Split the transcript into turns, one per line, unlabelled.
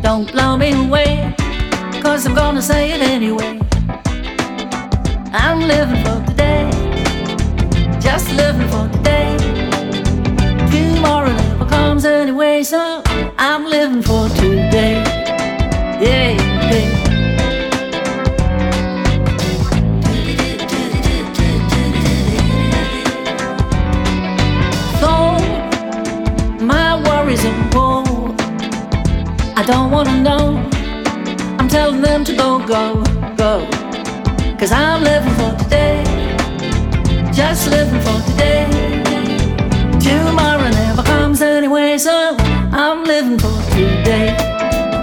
Don't blow me away, 'cause I'm gonna say it anyway. I'm living for today, just living for today. Tomorrow never comes anyway, so I'm living for today. Yeah, yeah. Though my worries are full, I don't wanna know. I'm telling them to go, go, go. 'Cause I'm living for today, just living for today. Tomorrow never comes anyway, so I'm living for today.